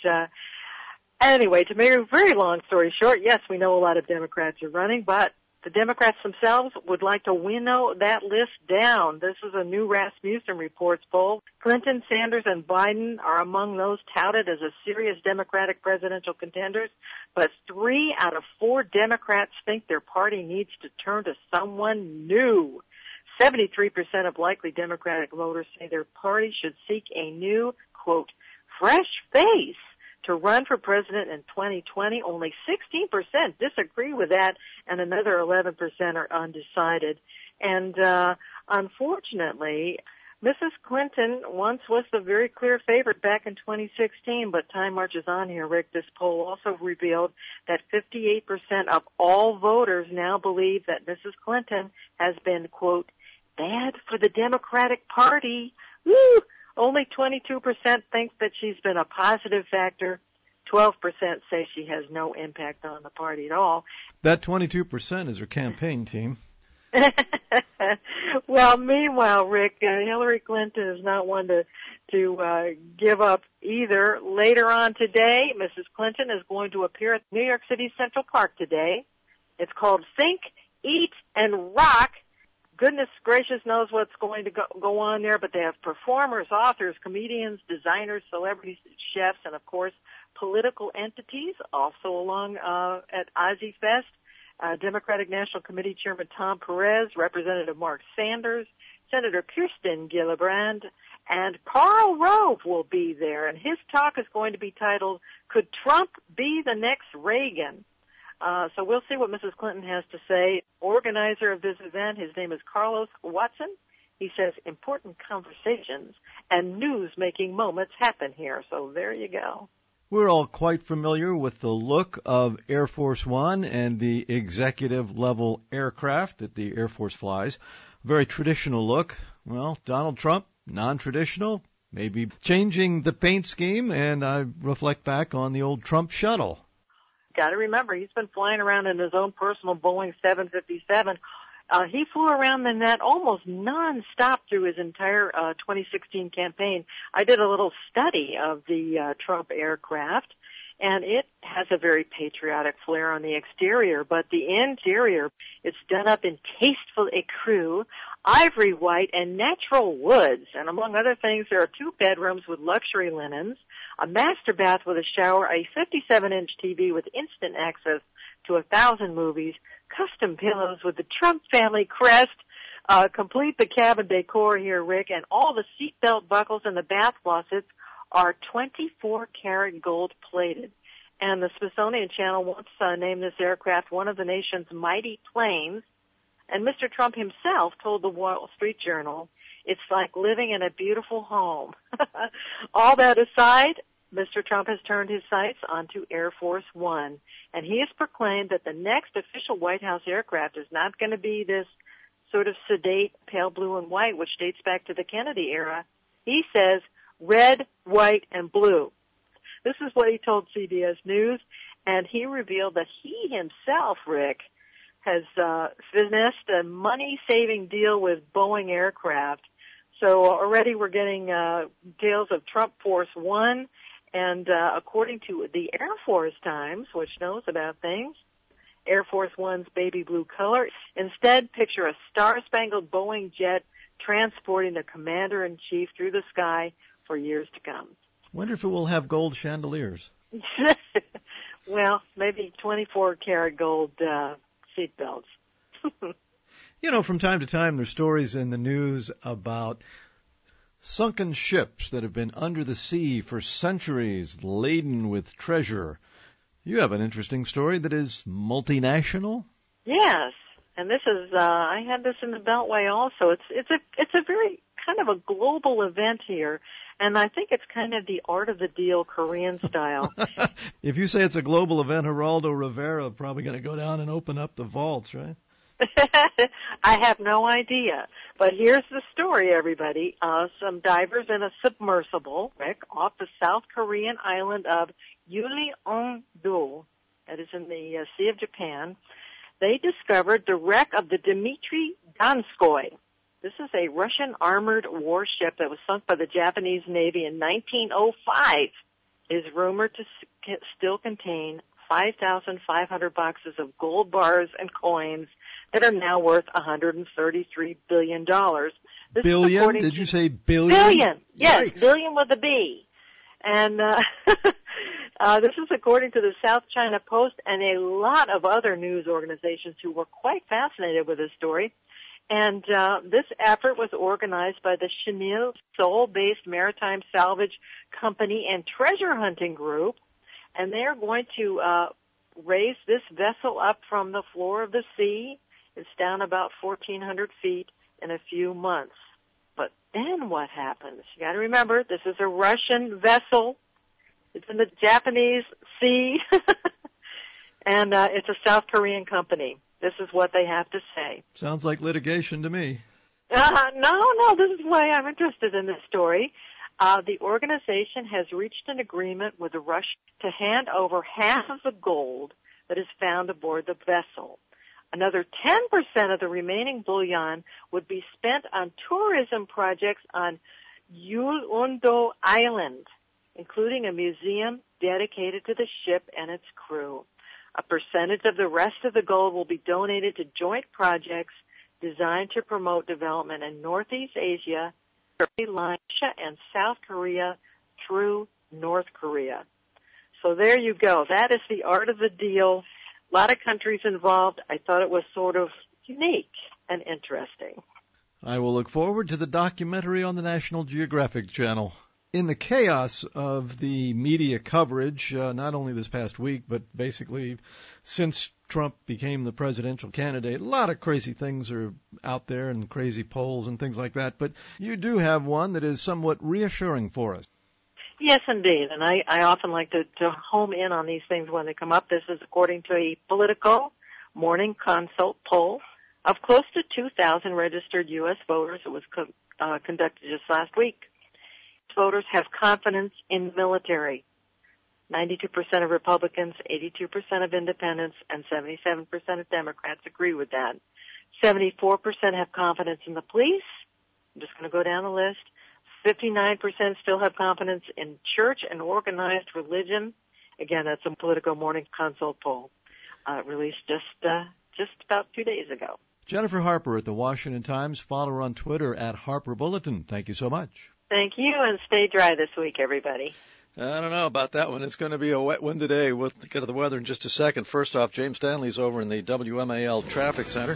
anyway, to make a very long story short, yes, we know a lot of Democrats are running, but the Democrats themselves would like to winnow that list down. This is a new Rasmussen Reports poll. Clinton, Sanders, and Biden are among those touted as a serious Democratic presidential contenders, but 3 out of 4 Democrats think their party needs to turn to someone new. 73% of likely Democratic voters say their party should seek a new, quote, fresh face to run for president in 2020. Only 16% disagree with that, and another 11% are undecided. And unfortunately, Mrs. Clinton once was the very clear favorite back in 2016, but time marches on here, Rick. This poll also revealed that 58% of all voters now believe that Mrs. Clinton has been, quote, bad for the Democratic Party. Woo! Only 22% think that she's been a positive factor. 12% say she has no impact on the party at all. That 22% is her campaign team. Well, meanwhile, Rick, Hillary Clinton is not one to give up either. Later on today, Mrs. Clinton is going to appear at New York City Central Park today. It's called Think, Eat, and Rock. Goodness gracious knows what's going to go on there, but they have performers, authors, comedians, designers, celebrities, chefs, and, of course, political entities. Also along at Ozzy Fest, Democratic National Committee Chairman Tom Perez, Representative Mark Sanders, Senator Kirsten Gillibrand, and Karl Rove will be there. And his talk is going to be titled, Could Trump Be the Next Reagan? So we'll see what Mrs. Clinton has to say. Organizer of this event, his name is Carlos Watson. He says important conversations and news-making moments happen here. So there you go. We're all quite familiar with the look of Air Force One and the executive-level aircraft that the Air Force flies. Very traditional look. Well, Donald Trump, non-traditional, maybe changing the paint scheme, and I reflect back on the old Trump shuttle. Got to remember, he's been flying around in his own personal Boeing 757. He flew around in that almost nonstop through his entire 2016 campaign. I did a little study of the Trump aircraft, and it has a very patriotic flair on the exterior, but the interior, it's done up in tasteful ecru, ivory white, and natural woods. And among other things, there are 2 bedrooms with luxury linens, a master bath with a shower, a 57-inch TV with instant access to 1,000 movies, custom pillows with the Trump family crest, complete the cabin decor here, Rick, and all the seatbelt buckles and the bath faucets are 24-karat gold plated. And the Smithsonian Channel once named this aircraft one of the nation's mighty planes. And Mr. Trump himself told the Wall Street Journal, it's like living in a beautiful home. All that aside, Mr. Trump has turned his sights onto Air Force One, and he has proclaimed that the next official White House aircraft is not going to be this sort of sedate pale blue and white, which dates back to the Kennedy era. He says red, white, and blue. This is what he told CBS News, and he revealed that he himself, Rick, has finessed a money-saving deal with Boeing Aircraft. So already we're getting tales of Trump Force One, and according to the Air Force Times, which knows about things, Air Force One's baby blue color. Instead, picture a star-spangled Boeing jet transporting the commander-in-chief through the sky for years to come. Wonder if it will have gold chandeliers. Well, maybe 24-karat gold seat belts. You know, from time to time there's stories in the news about sunken ships that have been under the sea for centuries, laden with treasure. You have an interesting story that is multinational? Yes, and this is I had this in the Beltway also. It's a very kind of a global event here, and I think it's kind of the art of the deal Korean style. If you say it's a global event, Geraldo Rivera probably going to go down and open up the vaults, right? I have no idea. But here's the story, everybody. Some divers in a submersible, Rick, off the South Korean island of Uliongdo, that is in the Sea of Japan, they discovered the wreck of the Dmitry Donskoy. This is a Russian armored warship that was sunk by the Japanese Navy in 1905. It is rumored to still contain 5,500 boxes of gold bars and coins that are now worth $133 billion. This billion? Did you say billion? Billion, yes, Yikes. billion with a B. And this is according to the South China Post and a lot of other news organizations who were quite fascinated with this story. And this effort was organized by the Chenil, Seoul-based maritime salvage company and treasure hunting group. And they are going to raise this vessel up from the floor of the sea. It's down about 1,400 feet in a few months. But then what happens? You got to remember, this is a Russian vessel. It's in the Japanese Sea, and it's a South Korean company. This is what they have to say. Sounds like litigation to me. No, this is why I'm interested in this story. The organization has reached an agreement with the Russians to hand over half of the gold that is found aboard the vessel. Another 10% of the remaining bullion would be spent on tourism projects on Uliongdo Island, including a museum dedicated to the ship and its crew. A percentage of the rest of the gold will be donated to joint projects designed to promote development in Northeast Asia, Russia, and South Korea through North Korea. So there you go. That is the art of the deal. A lot of countries involved. I thought it was sort of unique and interesting. I will look forward to the documentary on the National Geographic Channel. In the chaos of the media coverage, not only this past week, but basically since Trump became the presidential candidate, a lot of crazy things are out there and crazy polls and things like that. But you do have one that is somewhat reassuring for us. Yes, indeed. And I often like to home in on these things when they come up. This is according to a Politico Morning Consult poll of close to 2,000 registered U.S. voters. It was conducted just last week. Voters have confidence in the military. 92% of Republicans, 82% of independents, and 77% of Democrats agree with that. 74% have confidence in the police. I'm just going to go down the list. 59% still have confidence in church and organized religion. Again, that's a Politico Morning Consult poll released just about 2 days ago. Jennifer Harper at the Washington Times. Follow her on Twitter at Harper Bulletin. Thank you so much. Thank you, and stay dry this week, everybody. I don't know about that one. It's going to be a wet one today. We'll get to the weather in just a second. First off, James Stanley's over in the WMAL Traffic Center.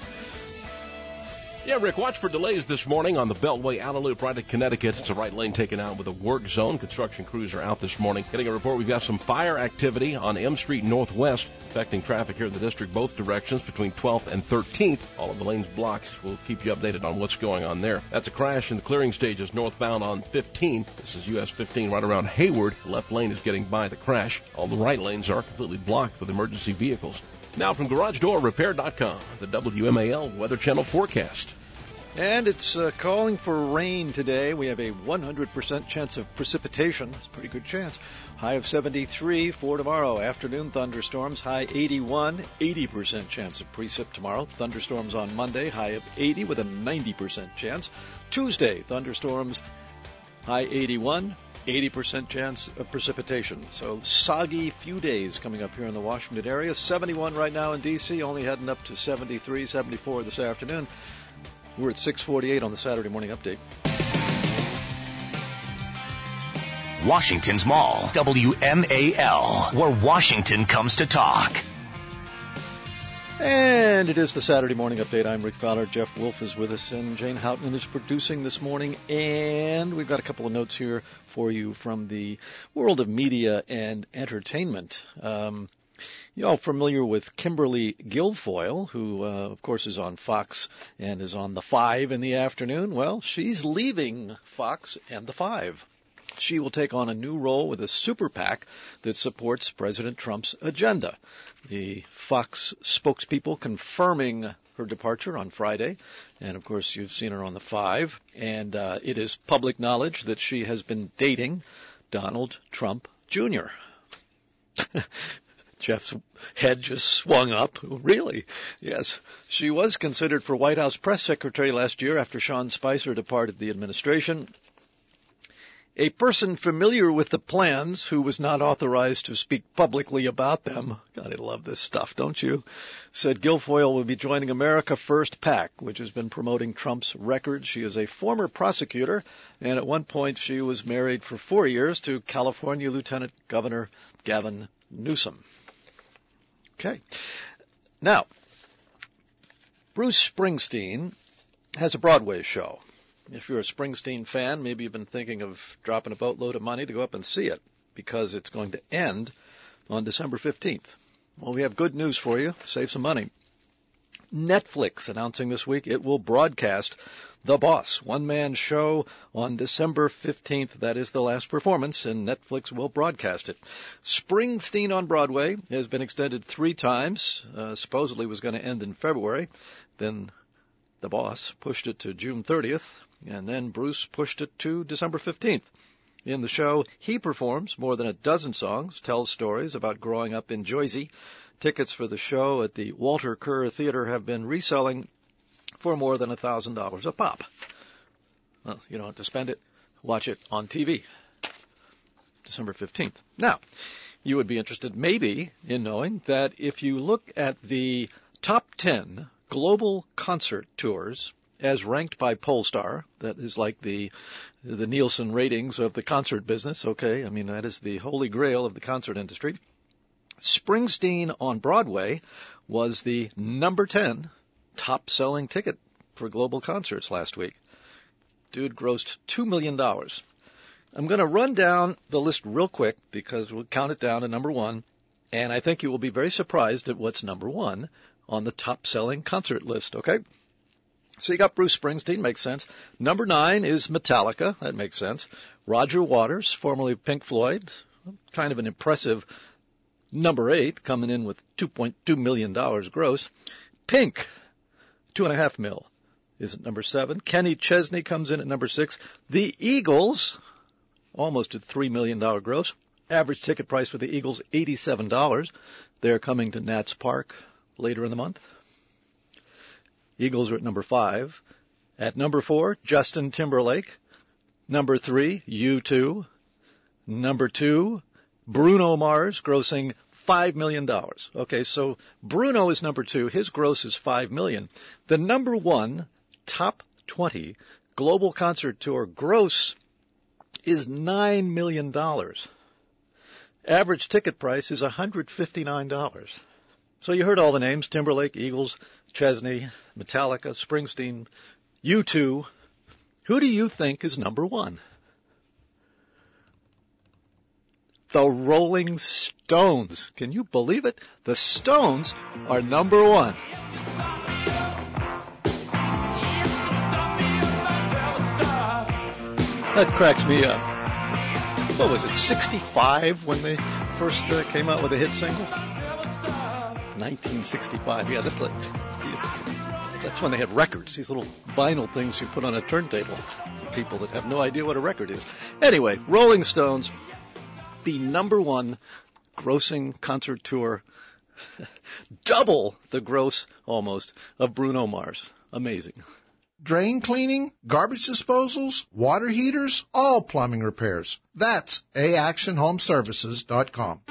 Yeah, Rick, watch for delays this morning on the Beltway outer loop right at Connecticut. It's a right lane taken out with a work zone. Construction crews are out this morning. Getting a report, we've got some fire activity on M Street Northwest affecting traffic here in the district both directions between 12th and 13th. All of the lanes blocked. We'll keep you updated on what's going on there. That's a crash in the clearing stages northbound on 15. This is US 15 right around Hayward. The left lane is getting by the crash. All the right lanes are completely blocked with emergency vehicles. Now from GarageDoorRepair.com, the WMAL Weather Channel forecast. And it's calling for rain today. We have a 100% chance of precipitation. That's a pretty good chance. High of 73 for tomorrow. Afternoon thunderstorms. High 81. 80% chance of precip tomorrow. Thunderstorms on Monday. High of 80 with a 90% chance. Tuesday, thunderstorms. High 81. 80% chance of precipitation. So soggy few days coming up here in the Washington area. 71 right now in D.C., only heading up to 73, 74 this afternoon. We're at 6:48 on the Saturday Morning Update. Washington's Mall, WMAL, where Washington comes to talk. And it is the Saturday Morning Update. I'm Rick Fowler. Jeff Wolf is with us, and Jane Houghton is producing this morning. And we've got a couple of notes here for you from the world of media and entertainment. You all familiar with Kimberly Guilfoyle, who, of course, is on Fox and is on the 5 in the afternoon? Well, she's leaving Fox and the 5. She will take on a new role with a super PAC that supports President Trump's agenda. The Fox spokespeople confirming her departure on Friday. And, of course, you've seen her on the 5. And it is public knowledge that she has been dating Donald Trump Jr. Jeff's head just swung up. Really? Yes. She was considered for White House press secretary last year after Sean Spicer departed the administration. A person familiar with the plans who was not authorized to speak publicly about them, God, I love this stuff, don't you, said Guilfoyle will be joining America First PAC, which has been promoting Trump's record. She is a former prosecutor, and at one point she was married for 4 years to California Lieutenant Governor Gavin Newsom. Okay. Now, Bruce Springsteen has a Broadway show. If you're a Springsteen fan, maybe you've been thinking of dropping a boatload of money to go up and see it, because it's going to end on December 15th. Well, we have good news for you. Save some money. Netflix announcing this week it will broadcast The Boss, one-man show on December 15th. That is the last performance, and Netflix will broadcast it. Springsteen on Broadway has been extended 3 times. Supposedly was going to end in February. Then The Boss pushed it to June 30th, and then Bruce pushed it to December 15th. In the show, he performs more than a dozen songs, tells stories about growing up in Jersey. Tickets for the show at the Walter Kerr Theater have been reselling for more than $1,000 a pop. Well, you don't have to spend it. Watch it on TV. December 15th. Now, you would be interested maybe in knowing that if you look at the top 10 global concert tours as ranked by Pollstar, that is like the Nielsen ratings of the concert business, okay? I mean, that is the holy grail of the concert industry. Springsteen on Broadway was the number 10 top-selling ticket for global concerts last week. Dude grossed $2 million. I'm going to run down the list real quick because we'll count it down to number 1, and I think you will be very surprised at what's number 1 on the top-selling concert list, okay? So you got Bruce Springsteen, makes sense. Number 9 is Metallica, that makes sense. Roger Waters, formerly Pink Floyd, kind of an impressive number 8, coming in with $2.2 million gross. Pink, $2.5 million, is at number 7. Kenny Chesney comes in at number 6. The Eagles, almost at $3 million gross. Average ticket price for the Eagles, $87. They're coming to Nats Park later in the month. Eagles are at number 5. At number 4, Justin Timberlake. Number 3, U2. Number 2, Bruno Mars, grossing $5 million. Okay, so Bruno is number 2. His gross is $5 million. The number 1 top 20 global concert tour gross is $9 million. Average ticket price is $159. So you heard all the names: Timberlake, Eagles, Chesney, Metallica, Springsteen, U2. Who do you think is number 1? The Rolling Stones. Can you believe it? The Stones are number 1. That cracks me up. What was it, 65 when they first came out with a hit single? 1965. Yeah, that's when they had records, these little vinyl things you put on a turntable for people that have no idea what a record is. Anyway, Rolling Stones, the number 1 grossing concert tour, double the gross almost of Bruno Mars. Amazing. Drain cleaning, garbage disposals, water heaters, all plumbing repairs. That's AActionHomeservices.com.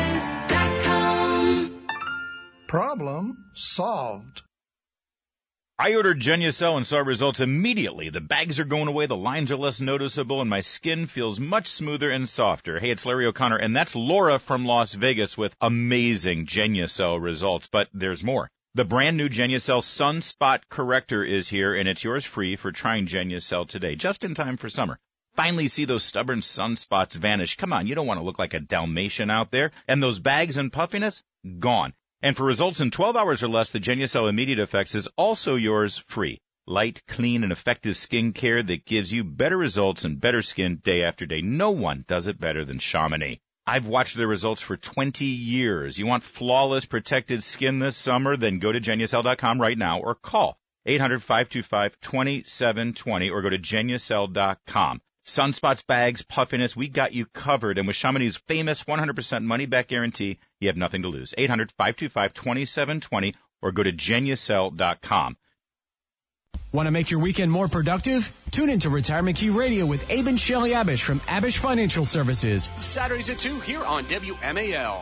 AActionHomeservices.com. Problem solved. I ordered Genucel and saw results immediately. The bags are going away, the lines are less noticeable, and my skin feels much smoother and softer. Hey, it's Larry O'Connor, and that's Laura from Las Vegas with amazing Genucel results. But there's more. The brand new Genucel Sunspot Corrector is here, and it's yours free for trying Genucel today, just in time for summer. Finally see those stubborn sunspots vanish. Come on, you don't want to look like a Dalmatian out there. And those bags and puffiness, gone. And for results in 12 hours or less, the Genucel Immediate Effects is also yours free. Light, clean, and effective skin care that gives you better results and better skin day after day. No one does it better than Chamonix. I've watched their results for 20 years. You want flawless, protected skin this summer? Then go to Genucel.com right now or call 800-525-2720 or go to Genucel.com. Sunspots, bags, puffiness, we got you covered. And with Chamonix's famous 100% money-back guarantee, you have nothing to lose. 800-525-2720 or go to Genucel.com. Want to make your weekend more productive? Tune into Retirement Key Radio with Abe and Shelley Abish from Abish Financial Services. Saturdays at 2 here on WMAL.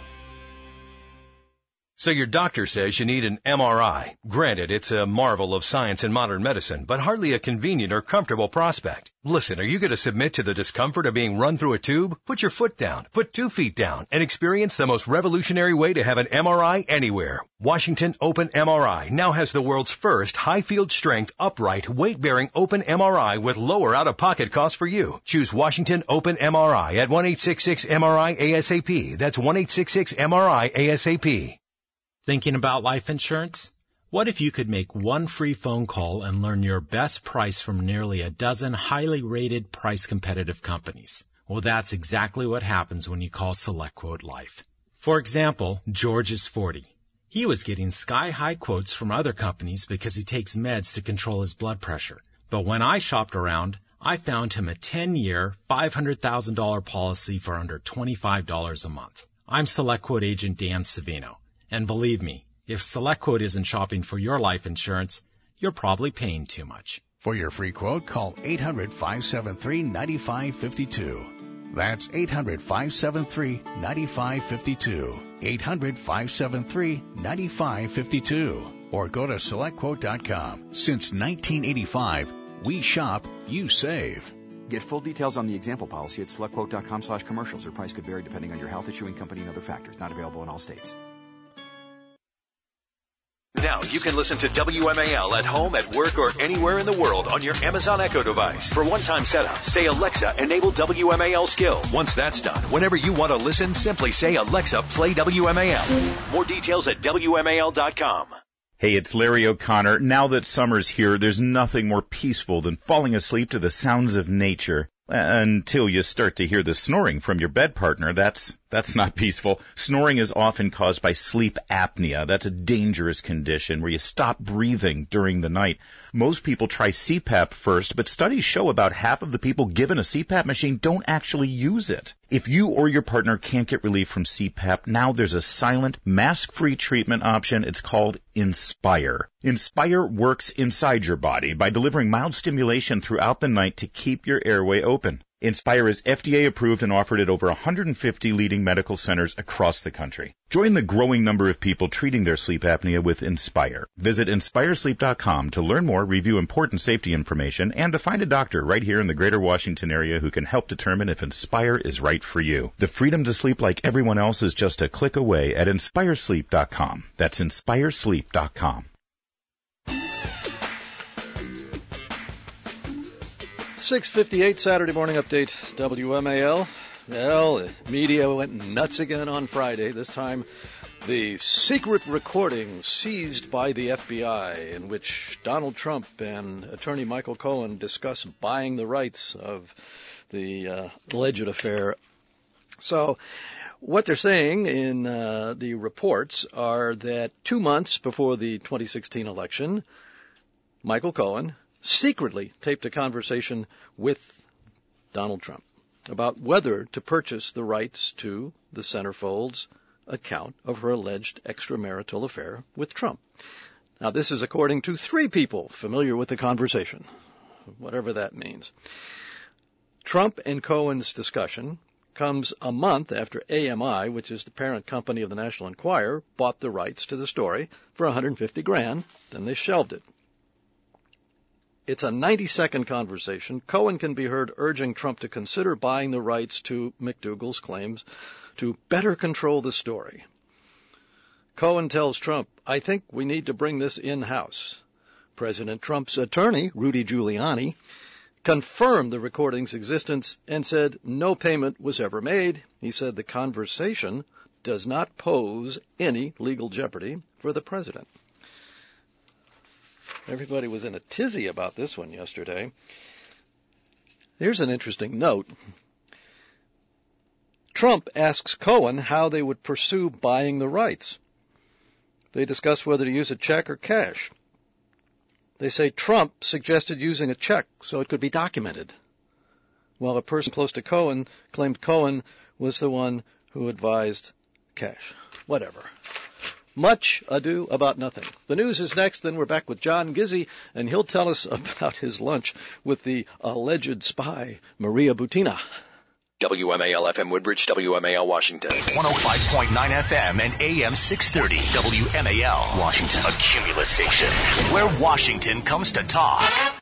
So your doctor says you need an MRI. Granted, it's a marvel of science and modern medicine, but hardly a convenient or comfortable prospect. Listen, are you going to submit to the discomfort of being run through a tube? Put your foot down, put 2 feet down, and experience the most revolutionary way to have an MRI anywhere. Washington Open MRI now has the world's first high-field strength, upright, weight-bearing open MRI with lower out-of-pocket costs for you. Choose Washington Open MRI at 1-866-MRI-ASAP. That's 1-866-MRI-ASAP. Thinking about life insurance? What if you could make one free phone call and learn your best price from nearly a dozen highly rated price competitive companies? Well, that's exactly what happens when you call SelectQuote Life. For example, George is 40. He was getting sky-high quotes from other companies because he takes meds to control his blood pressure. But when I shopped around, I found him a 10-year, $500,000 policy for under $25 a month. I'm SelectQuote agent Dan Savino. And believe me, if SelectQuote isn't shopping for your life insurance, you're probably paying too much. For your free quote, call 800-573-9552. That's 800-573-9552. 800-573-9552. Or go to SelectQuote.com. Since 1985, we shop, you save. Get full details on the example policy at SelectQuote.com/commercials. Or price could vary depending on your health, issuing company, and other factors. Not available in all states. Now you can listen to WMAL at home, at work, or anywhere in the world on your Amazon Echo device. For one-time setup, say, Alexa, enable WMAL skill. Once that's done, whenever you want to listen, simply say, Alexa, play WMAL. More details at WMAL.com. Hey, it's Larry O'Connor. Now that summer's here, there's nothing more peaceful than falling asleep to the sounds of nature. Until you start to hear the snoring from your bed partner. That's not peaceful. Snoring is often caused by sleep apnea. That's a dangerous condition where you stop breathing during the night. Most people try CPAP first, but studies show about half of the people given a CPAP machine don't actually use it. If you or your partner can't get relief from CPAP, now there's a silent, mask-free treatment option. It's called Inspire. Inspire works inside your body by delivering mild stimulation throughout the night to keep your airway open. Inspire is FDA approved and offered at over 150 leading medical centers across the country. Join the growing number of people treating their sleep apnea with Inspire. Visit InspireSleep.com to learn more, review important safety information, and to find a doctor right here in the greater Washington area who can help determine if Inspire is right for you. The freedom to sleep like everyone else is just a click away at InspireSleep.com. That's InspireSleep.com. 6:58 Saturday morning update, WMAL. Well, the media went nuts again on Friday. This time, the secret recording seized by the FBI in which Donald Trump and attorney Michael Cohen discuss buying the rights of the alleged affair. So what they're saying in the reports are that 2 months before the 2016 election, Michael Cohen secretly taped a conversation with Donald Trump about whether to purchase the rights to the centerfold's account of her alleged extramarital affair with Trump. Now, this is according to 3 people familiar with the conversation, whatever that means. Trump and Cohen's discussion comes a month after AMI, which is the parent company of the National Enquirer, bought the rights to the story for $150,000. Then they shelved it. It's a 90-second conversation. Cohen can be heard urging Trump to consider buying the rights to McDougal's claims to better control the story. Cohen tells Trump, I think we need to bring this in-house. President Trump's attorney, Rudy Giuliani, confirmed the recording's existence and said no payment was ever made. He said the conversation does not pose any legal jeopardy for the president. Everybody was in a tizzy about this one yesterday. Here's an interesting note. Trump asks Cohen how they would pursue buying the rights. They discuss whether to use a check or cash. They say Trump suggested using a check so it could be documented, while a person close to Cohen claimed Cohen was the one who advised cash. Whatever. Much ado about nothing. The news is next, then we're back with John Gizzi, and he'll tell us about his lunch with the alleged spy, Maria Butina. WMAL-FM Woodbridge, WMAL Washington. 105.9 FM and AM 630. WMAL Washington. A Cumulus station where Washington comes to talk.